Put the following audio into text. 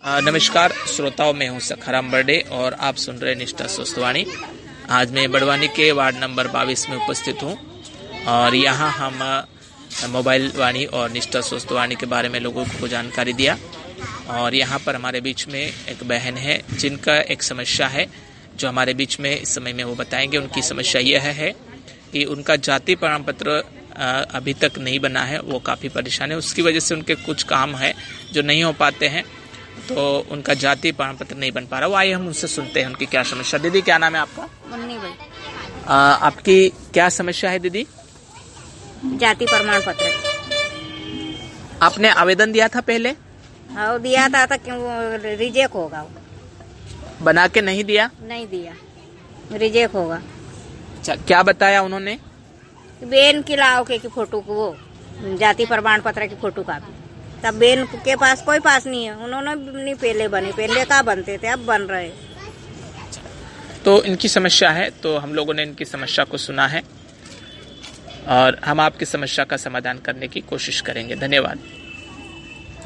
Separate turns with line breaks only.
नमस्कार श्रोताओं, मैं हूं सखाराम बर्डे और आप सुन रहे निष्ठा स्वस्थवाणी। आज मैं बड़वानी के वार्ड नंबर 22 में उपस्थित हूं और यहां हम मोबाइल वाणी और निष्ठा स्वस्थवाणी के बारे में लोगों को जानकारी दिया। और यहां पर हमारे बीच में एक बहन है जिनका एक समस्या है जो हमारे बीच में इस समय में वो बताएंगे। उनकी समस्या यह है कि उनका जाति प्रमाण पत्र अभी तक नहीं बना है, वो काफ़ी परेशान है। उसकी वजह से उनके कुछ काम है जो नहीं हो पाते हैं, तो उनका जाति प्रमाण पत्र नहीं बन पा रहा। वो आइए हम उनसे सुनते हैं उनकी क्या समस्या। दीदी, क्या नाम है आपका?
मुन्नी भाई।
आपकी क्या समस्या है दीदी?
जाति प्रमाण पत्र।
आपने आवेदन दिया था पहले?
हाँ, दिया था क्यों रिजेक्ट होगा? वो
बना के नहीं दिया?
नहीं दिया, रिजेक्ट होगा।
अच्छा, क्या बताया उन्होंने?
बेन की लाओ के की फोटो को, वो जाति प्रमाण पत्र की फोटो कापी। तब बेन के पास कोई पास नहीं है, उन्होंने नहीं पहले बने, पहले का बनते थे, अब बन रहे।
तो इनकी समस्या है, तो हम लोगों ने इनकी समस्या को सुना है और हम आपकी समस्या का समाधान करने की कोशिश करेंगे। धन्यवाद।